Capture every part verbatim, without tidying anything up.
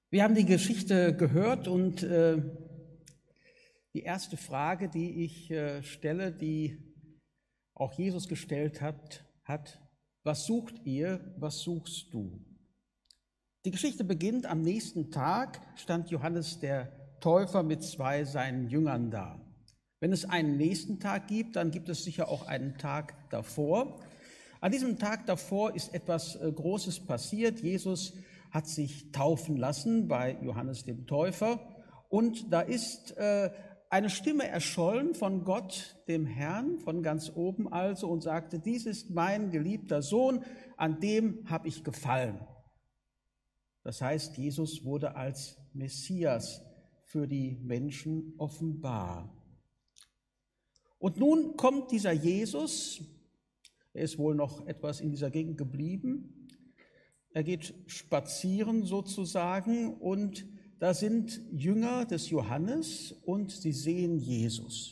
Wir haben die Geschichte gehört und äh, die erste Frage, die ich äh, stelle, die auch Jesus gestellt hat, hat, was sucht ihr, was suchst du? Die Geschichte beginnt, am nächsten Tag stand Johannes der Täufer mit zwei seinen Jüngern da. Wenn es einen nächsten Tag gibt, dann gibt es sicher auch einen Tag davor. An diesem Tag davor ist etwas äh, Großes passiert. Jesus hat sich taufen lassen bei Johannes dem Täufer und da ist äh, eine Stimme erschollen von Gott, dem Herrn, von ganz oben also, und sagte, dies ist mein geliebter Sohn, an dem habe ich gefallen. Das heißt, Jesus wurde als Messias für die Menschen offenbar. Und nun kommt dieser Jesus, er ist wohl noch etwas in dieser Gegend geblieben, er geht spazieren sozusagen und da sind Jünger des Johannes und sie sehen Jesus.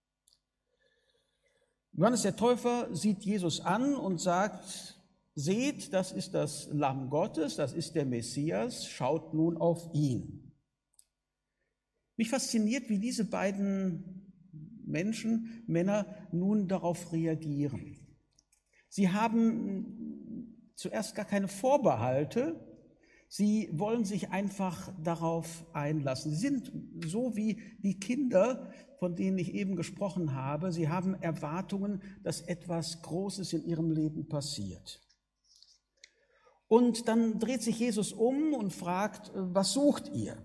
Johannes der Täufer sieht Jesus an und sagt, seht, das ist das Lamm Gottes, das ist der Messias, schaut nun auf ihn. Mich fasziniert, wie diese beiden Menschen, Männer, nun darauf reagieren. Sie haben zuerst gar keine Vorbehalte, sie wollen sich einfach darauf einlassen. Sie sind so wie die Kinder, von denen ich eben gesprochen habe. Sie haben Erwartungen, dass etwas Großes in ihrem Leben passiert. Und dann dreht sich Jesus um und fragt, was sucht ihr?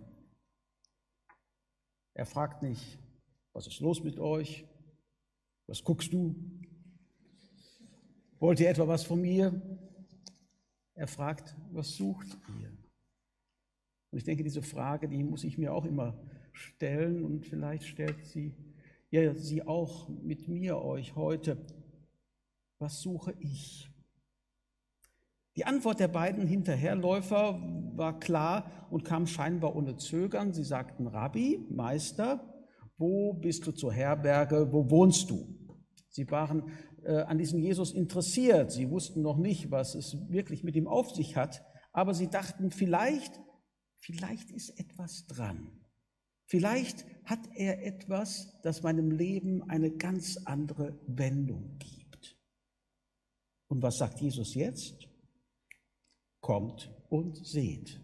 Er fragt nicht, was ist los mit euch? Was guckst du? Wollt ihr etwa was von mir? Er fragt, was sucht ihr? Und ich denke, diese Frage, die muss ich mir auch immer stellen und vielleicht stellt sie, ja, sie auch mit mir euch heute. Was suche ich? Die Antwort der beiden Hinterherläufer war klar und kam scheinbar ohne Zögern. Sie sagten, Rabbi, Meister, wo bist du zur Herberge, wo wohnst du? Sie waren äh, an diesem Jesus interessiert. Sie wussten noch nicht, was es wirklich mit ihm auf sich hat, aber sie dachten, vielleicht, vielleicht ist etwas dran. Vielleicht hat er etwas, das meinem Leben eine ganz andere Wendung gibt. Und was sagt Jesus jetzt? Kommt und seht.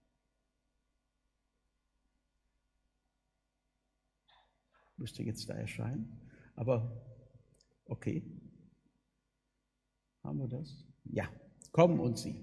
Müsste jetzt da erscheinen, aber okay. Haben wir das? Ja, komm und sieh.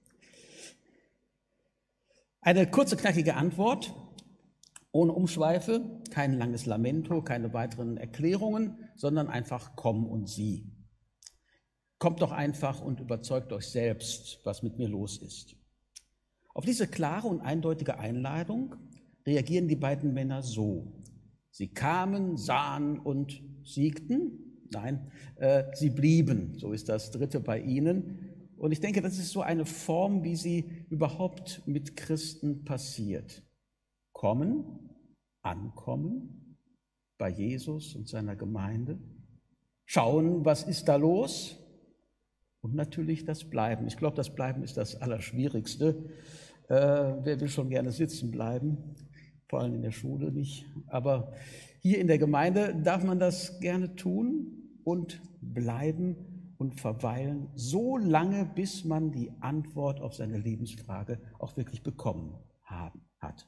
Eine kurze, knackige Antwort, ohne Umschweife, kein langes Lamento, keine weiteren Erklärungen, sondern einfach komm und sieh. Kommt doch einfach und überzeugt euch selbst, was mit mir los ist. Auf diese klare und eindeutige Einladung reagieren die beiden Männer so. Sie kamen, sahen und siegten. Nein, äh, sie blieben, so ist das dritte bei ihnen. Und ich denke, das ist so eine Form, wie sie überhaupt mit Christen passiert. Kommen, ankommen bei Jesus und seiner Gemeinde, schauen, was ist da los und natürlich das Bleiben. Ich glaube, das Bleiben ist das Allerschwierigste. Äh, wer will schon gerne sitzen bleiben? Vor allem in der Schule nicht. Aber hier in der Gemeinde darf man das gerne tun und bleiben und verweilen, so lange, bis man die Antwort auf seine Lebensfrage auch wirklich bekommen haben, hat.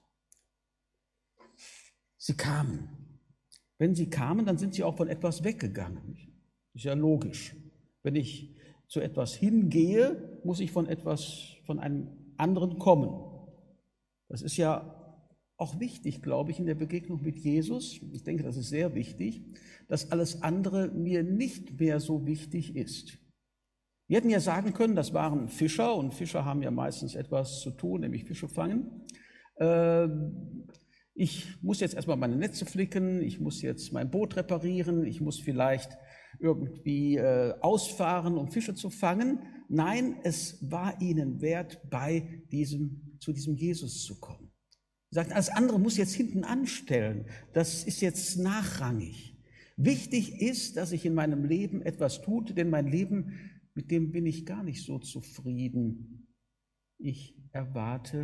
Sie kamen. Wenn sie kamen, dann sind sie auch von etwas weggegangen. Ist ja logisch. Wenn ich zu etwas hingehe, muss ich von etwas, von einem anderen kommen. Das ist ja auch wichtig, glaube ich, in der Begegnung mit Jesus. Ich denke, das ist sehr wichtig, dass alles andere mir nicht mehr so wichtig ist. Wir hätten ja sagen können, das waren Fischer und Fischer haben ja meistens etwas zu tun, nämlich Fische fangen. Ich muss jetzt erstmal meine Netze flicken, ich muss jetzt mein Boot reparieren, ich muss vielleicht irgendwie ausfahren, um Fische zu fangen. Nein, es war ihnen wert, bei diesem, zu diesem Jesus zu kommen. Sie sagt, alles andere muss jetzt hinten anstellen. Das ist jetzt nachrangig. Wichtig ist, dass ich in meinem Leben etwas tue, denn mein Leben, mit dem bin ich gar nicht so zufrieden. Ich erwarte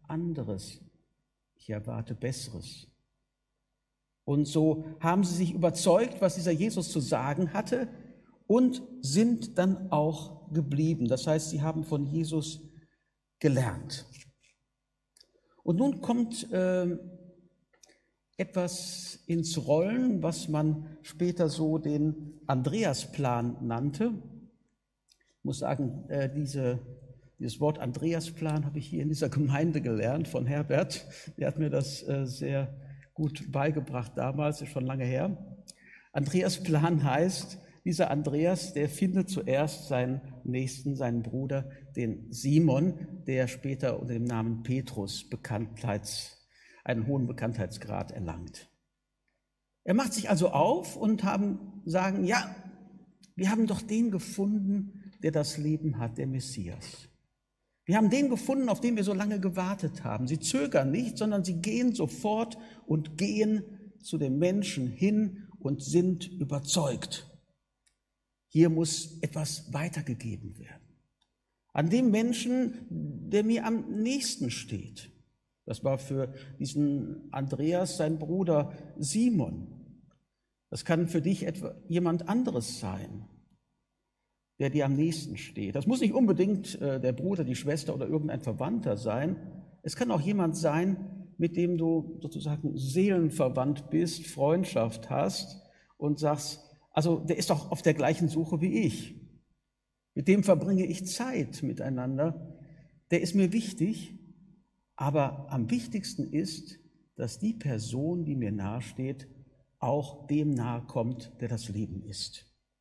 anderes. Ich erwarte Besseres. Und so haben sie sich überzeugt, was dieser Jesus zu sagen hatte, und sind dann auch geblieben. Das heißt, sie haben von Jesus gelernt. Und nun kommt äh, etwas ins Rollen, was man später so den Andreasplan nannte. Ich muss sagen, äh, diese, dieses Wort Andreasplan habe ich hier in dieser Gemeinde gelernt von Herbert. Der hat mir das äh, sehr gut beigebracht damals, ist schon lange her. Andreasplan heißt, dieser Andreas, der findet zuerst seinen Nächsten, seinen Bruder, den Simon, der später unter dem Namen Petrus Bekanntheits, einen hohen Bekanntheitsgrad erlangt. Er macht sich also auf und haben, sagen, ja, wir haben doch den gefunden, der das Leben hat, der Messias. Wir haben den gefunden, auf den wir so lange gewartet haben. Sie zögern nicht, sondern sie gehen sofort und gehen zu dem Menschen hin und sind überzeugt. Hier muss etwas weitergegeben werden. An dem Menschen, der mir am nächsten steht. Das war für diesen Andreas sein Bruder Simon. Das kann für dich etwa jemand anderes sein, der dir am nächsten steht. Das muss nicht unbedingt äh, der Bruder, die Schwester oder irgendein Verwandter sein. Es kann auch jemand sein, mit dem du sozusagen seelenverwandt bist, Freundschaft hast und sagst, also der ist doch auf der gleichen Suche wie ich. Mit dem verbringe ich Zeit miteinander. Der ist mir wichtig, aber am wichtigsten ist, dass die Person, die mir nahesteht, auch dem nahe kommt, der das Leben ist.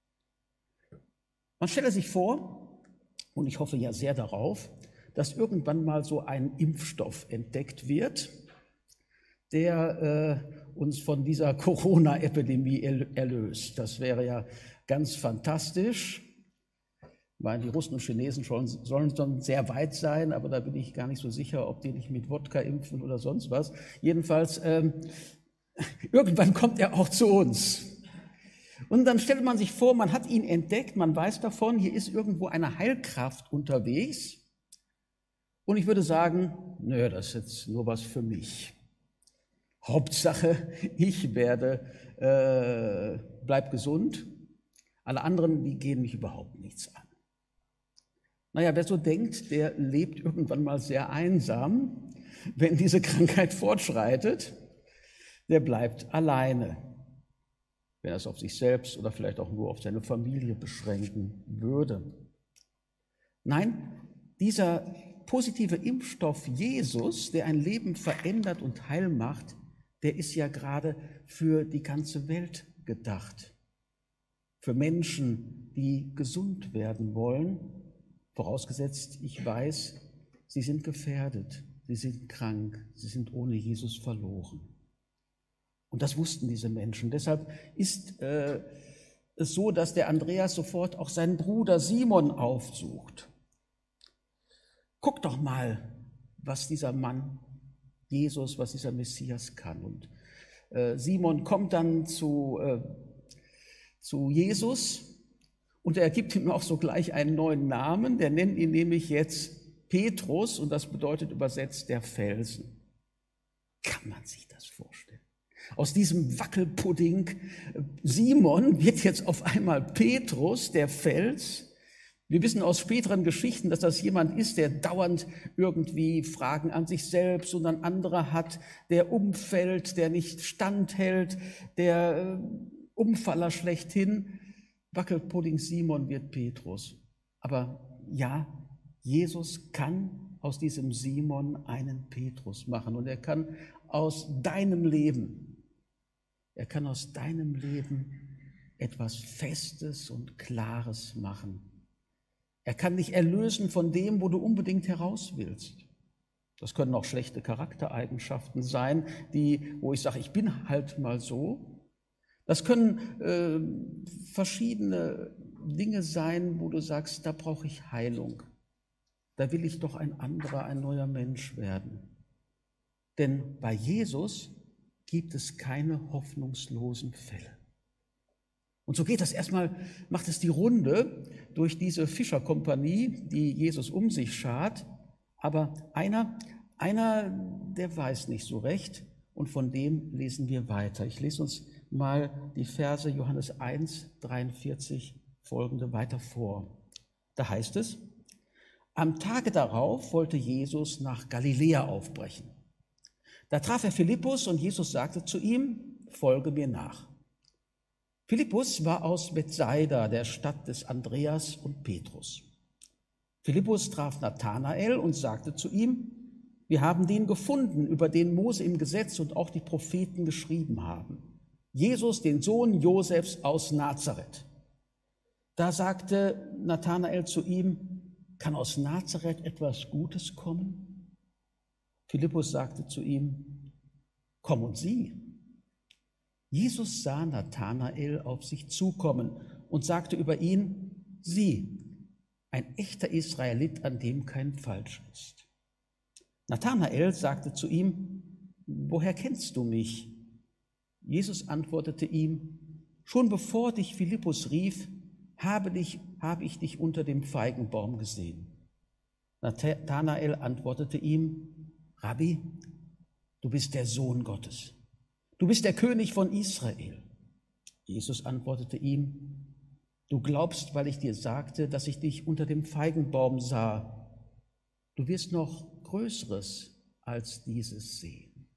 Man stelle sich vor, und ich hoffe ja sehr darauf, dass irgendwann mal so ein Impfstoff entdeckt wird, der äh, uns von dieser Corona-Epidemie erlöst. Das wäre ja ganz fantastisch. Ich meine, die Russen und Chinesen sollen, sollen schon sehr weit sein, aber da bin ich gar nicht so sicher, ob die nicht mit Wodka impfen oder sonst was. Jedenfalls, ähm, irgendwann kommt er auch zu uns. Und dann stellt man sich vor, man hat ihn entdeckt, man weiß davon, hier ist irgendwo eine Heilkraft unterwegs. Und ich würde sagen, nö, das ist jetzt nur was für mich. Hauptsache, ich werde, äh, bleib gesund. Alle anderen, die gehen mich überhaupt nichts an. Naja, wer so denkt, der lebt irgendwann mal sehr einsam, wenn diese Krankheit fortschreitet. Der bleibt alleine, wenn er es auf sich selbst oder vielleicht auch nur auf seine Familie beschränken würde. Nein, dieser positive Impfstoff Jesus, der ein Leben verändert und heil macht, der ist ja gerade für die ganze Welt gedacht. Für Menschen, die gesund werden wollen, vorausgesetzt, ich weiß, sie sind gefährdet, sie sind krank, sie sind ohne Jesus verloren. Und das wussten diese Menschen. Deshalb ist äh, es so, dass der Andreas sofort auch seinen Bruder Simon aufsucht. Guck doch mal, was dieser Mann, Jesus, was dieser Messias kann. Und äh, Simon kommt dann zu, äh, zu Jesus und er gibt ihm auch sogleich einen neuen Namen. Der nennt ihn nämlich jetzt Petrus und das bedeutet übersetzt der Felsen. Kann man sich das vorstellen? Aus diesem Wackelpudding Simon wird jetzt auf einmal Petrus, der Fels. Wir wissen aus späteren Geschichten, dass das jemand ist, der dauernd irgendwie Fragen an sich selbst und an andere hat, der umfällt, der nicht standhält, der Umfaller schlechthin. Wackelpudding Simon wird Petrus. Aber ja, Jesus kann aus diesem Simon einen Petrus machen und er kann aus deinem Leben, er kann aus deinem Leben etwas Festes und Klares machen. Er kann dich erlösen von dem, wo du unbedingt heraus willst. Das können auch schlechte Charaktereigenschaften sein, die, wo ich sage, ich bin halt mal so. Das können äh, verschiedene Dinge sein, wo du sagst, da brauche ich Heilung. Da will ich doch ein anderer, ein neuer Mensch werden. Denn bei Jesus gibt es keine hoffnungslosen Fälle. Und so geht das erstmal, macht es die Runde durch diese Fischerkompanie, die Jesus um sich schart. Aber einer Einer, der weiß nicht so recht und von dem lesen wir weiter. Ich lese uns mal die Verse Johannes eins, dreiundvierzig folgende weiter vor. Da heißt es: Am Tage darauf wollte Jesus nach Galiläa aufbrechen. Da traf er Philippus und Jesus sagte zu ihm: Folge mir nach. Philippus war aus Bethsaida, der Stadt des Andreas und Petrus. Philippus traf Nathanael und sagte zu ihm: Wir haben den gefunden, über den Mose im Gesetz und auch die Propheten geschrieben haben. Jesus, den Sohn Josefs aus Nazareth. Da sagte Nathanael zu ihm: Kann aus Nazareth etwas Gutes kommen? Philippus sagte zu ihm: Komm und sieh. Jesus sah Nathanael auf sich zukommen und sagte über ihn: Sieh, ein echter Israelit, an dem kein Falsch ist. Nathanael sagte zu ihm: Woher kennst du mich? Jesus antwortete ihm: Schon bevor dich Philippus rief, habe, dich, habe ich dich unter dem Feigenbaum gesehen. Nathanael antwortete ihm: Rabbi, du bist der Sohn Gottes. Du bist der König von Israel. Jesus antwortete ihm: Du glaubst, weil ich dir sagte, dass ich dich unter dem Feigenbaum sah. Du wirst noch Größeres als dieses sehen.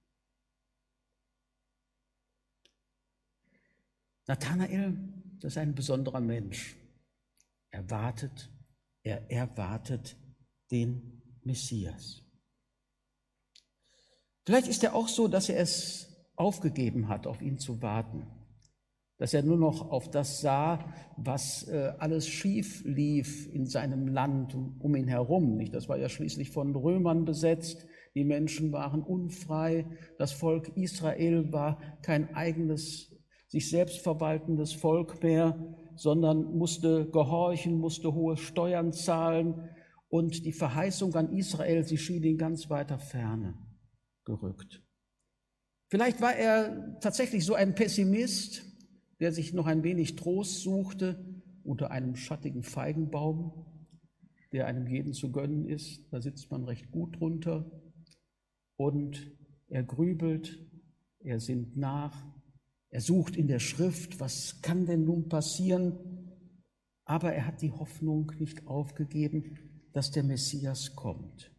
Nathanael, das ist ein besonderer Mensch. Er wartet, er erwartet den Messias. Vielleicht ist er auch so, dass er es aufgegeben hat, auf ihn zu warten, dass er nur noch auf das sah, was äh, alles schief lief in seinem Land um ihn herum. Nicht? Das war ja schließlich von Römern besetzt, die Menschen waren unfrei, das Volk Israel war kein eigenes, sich selbst verwaltendes Volk mehr, sondern musste gehorchen, musste hohe Steuern zahlen und die Verheißung an Israel, sie schien in ganz weiter Ferne gerückt. Vielleicht war er tatsächlich so ein Pessimist, der sich noch ein wenig Trost suchte unter einem schattigen Feigenbaum, der einem jeden zu gönnen ist. Da sitzt man recht gut drunter und er grübelt, er sinnt nach, er sucht in der Schrift, was kann denn nun passieren? Aber er hat die Hoffnung nicht aufgegeben, dass der Messias kommt.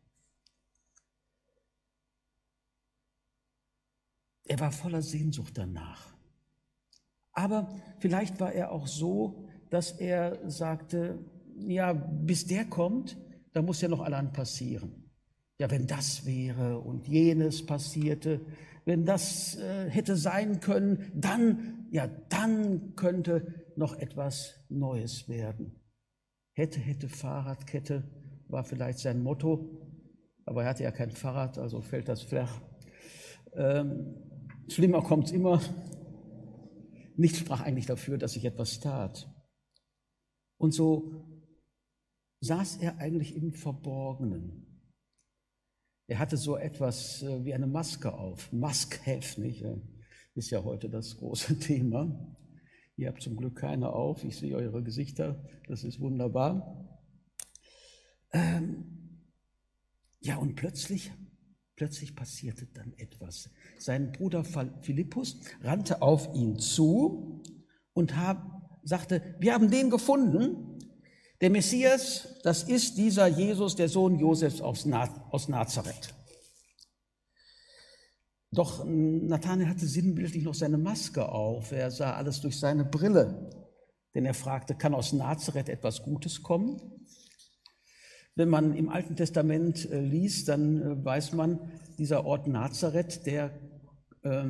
Er war voller Sehnsucht danach. Aber vielleicht war er auch so, dass er sagte, ja, bis der kommt, da muss ja noch allerhand passieren. Ja, wenn das wäre und jenes passierte, wenn das äh, hätte sein können, dann, ja, dann könnte noch etwas Neues werden. Hätte, hätte, Fahrradkette war vielleicht sein Motto, aber er hatte ja kein Fahrrad, also fällt das flach. Ähm, schlimmer kommt es immer. Nichts sprach eigentlich dafür, dass sich etwas tat. Und so saß er eigentlich im Verborgenen. Er hatte so etwas wie eine Maske auf, Must-have, nicht? Ist ja heute das große Thema. Ihr habt zum Glück keine auf, ich sehe eure Gesichter, das ist wunderbar. Ähm, ja, und plötzlich, plötzlich passierte dann etwas. Sein Bruder Philippus rannte auf ihn zu und hab, sagte, wir haben den gefunden. Der Messias, das ist dieser Jesus, der Sohn Josefs aus Nazareth. Doch Nathanael hatte sinnbildlich noch seine Maske auf. Er sah alles durch seine Brille. Denn er fragte, kann aus Nazareth etwas Gutes kommen? Wenn man im Alten Testament liest, dann weiß man, dieser Ort Nazareth, der äh,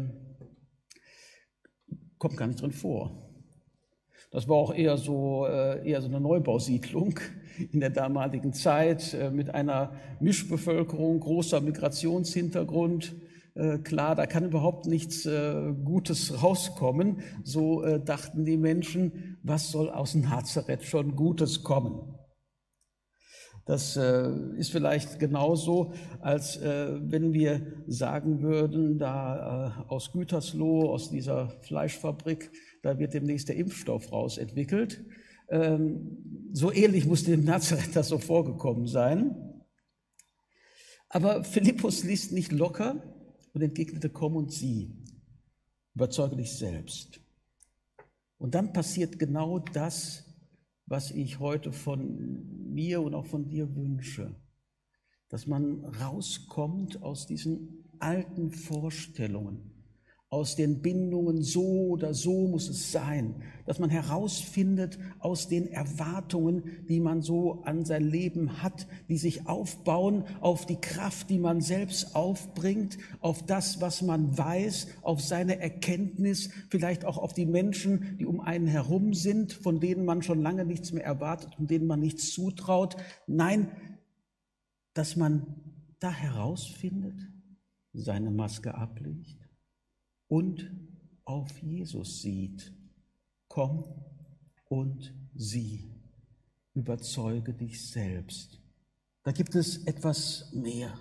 kommt gar nicht drin vor. Das war auch eher so, eher so eine Neubausiedlung in der damaligen Zeit mit einer Mischbevölkerung, großer Migrationshintergrund. Klar, da kann überhaupt nichts Gutes rauskommen. So dachten die Menschen, was soll aus Nazareth schon Gutes kommen? Das ist vielleicht genauso, als wenn wir sagen würden, da aus Gütersloh, aus dieser Fleischfabrik, da wird demnächst der Impfstoff rausentwickelt. So ähnlich muss dem Nazareth das so vorgekommen sein. Aber Philippus ließ nicht locker und entgegnete: Komm und sieh, überzeuge dich selbst. Und dann passiert genau das, was ich heute von mir und auch von dir wünsche, dass man rauskommt aus diesen alten Vorstellungen, aus den Bindungen, so oder so muss es sein, dass man herausfindet aus den Erwartungen, die man so an sein Leben hat, die sich aufbauen auf die Kraft, die man selbst aufbringt, auf das, was man weiß, auf seine Erkenntnis, vielleicht auch auf die Menschen, die um einen herum sind, von denen man schon lange nichts mehr erwartet und denen man nichts zutraut. Nein, dass man da herausfindet, seine Maske ablegt und auf Jesus sieht. Komm und sieh, überzeuge dich selbst. Da gibt es etwas mehr.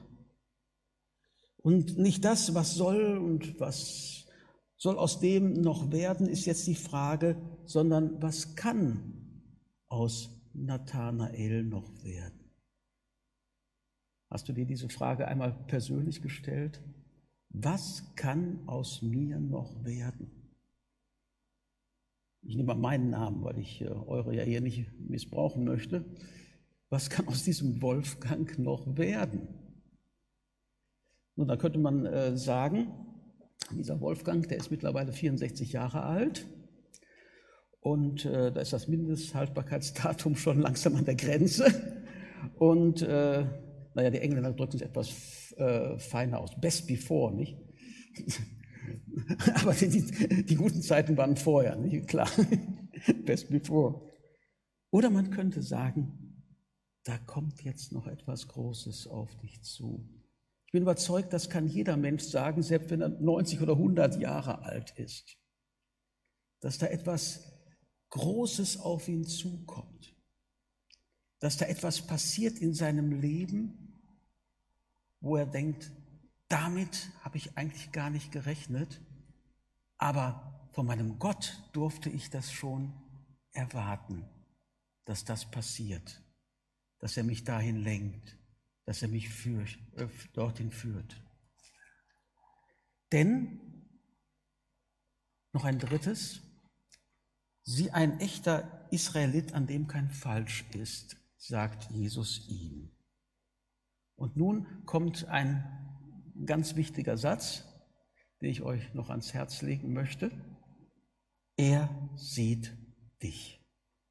Und nicht das, was soll und was soll aus dem noch werden, ist jetzt die Frage, sondern was kann aus Nathanael noch werden? Hast du dir diese Frage einmal persönlich gestellt? Was kann aus mir noch werden? Ich nehme mal meinen Namen, weil ich eure ja hier nicht missbrauchen möchte. Was kann aus diesem Wolfgang noch werden? Nun, da könnte man äh, sagen, dieser Wolfgang, der ist mittlerweile vierundsechzig Jahre alt und äh, da ist das Mindesthaltbarkeitsdatum schon langsam an der Grenze. Und äh, naja, die Engländer drücken es etwas äh, feiner aus. Best before, nicht? Aber die, die, die guten Zeiten waren vorher, nicht? Klar. Best before. Oder man könnte sagen, da kommt jetzt noch etwas Großes auf dich zu. Ich bin überzeugt, das kann jeder Mensch sagen, selbst wenn er neunzig oder hundert Jahre alt ist, dass da etwas Großes auf ihn zukommt, dass da etwas passiert in seinem Leben, wo er denkt, damit habe ich eigentlich gar nicht gerechnet, aber von meinem Gott durfte ich das schon erwarten, dass das passiert, dass er mich dahin lenkt, dass er mich für, äh, dorthin führt. Denn, noch ein drittes, sieh, ein echter Israelit, an dem kein Falsch ist, sagt Jesus ihm. Und nun kommt ein ganz wichtiger Satz, den ich euch noch ans Herz legen möchte. Er sieht dich.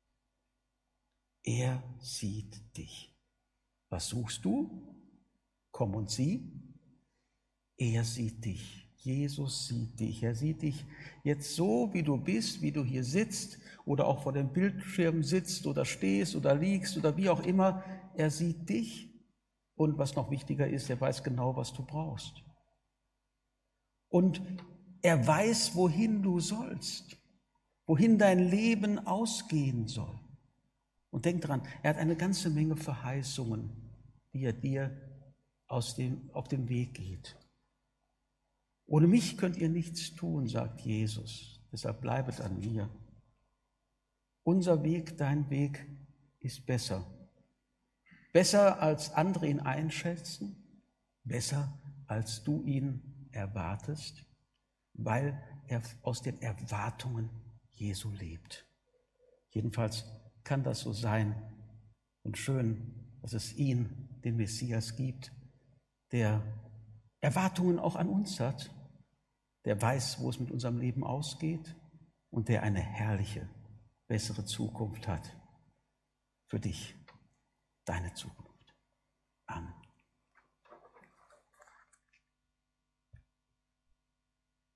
Er sieht dich. Was suchst du? Komm und sieh. Er sieht dich. Jesus sieht dich. Er sieht dich jetzt so, wie du bist, wie du hier sitzt oder auch vor dem Bildschirm sitzt oder stehst oder liegst oder wie auch immer. Er sieht dich und was noch wichtiger ist, er weiß genau, was du brauchst. Und er weiß, wohin du sollst, wohin dein Leben ausgehen soll. Und denk dran, er hat eine ganze Menge Verheißungen, die er dir aus dem, auf den Weg geht. Ohne mich könnt ihr nichts tun, sagt Jesus, deshalb bleibet an mir. Unser Weg, dein Weg ist besser. Besser, als andere ihn einschätzen, besser, als du ihn erwartest, weil er aus den Erwartungen Jesu lebt. Jedenfalls kann das so sein und schön, dass es ihn, den Messias, gibt, der Erwartungen auch an uns hat, der weiß, wo es mit unserem Leben ausgeht und der eine herrliche, bessere Zukunft hat für dich, deine Zukunft.